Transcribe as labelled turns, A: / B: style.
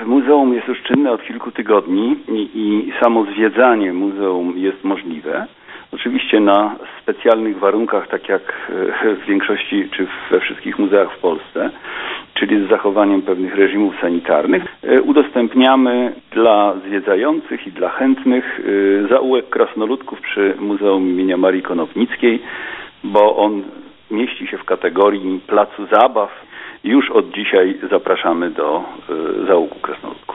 A: muzeum jest już czynne od kilku tygodni i samo zwiedzanie muzeum jest możliwe. Oczywiście na specjalnych warunkach, tak jak w większości czy we wszystkich muzeach w Polsce, czyli z zachowaniem pewnych reżimów sanitarnych. Udostępniamy dla zwiedzających i dla chętnych zaułek krasnoludków przy Muzeum imienia Marii Konopnickiej, bo on mieści się w kategorii placu zabaw. Już od dzisiaj zapraszamy do zaułku krasnoludków.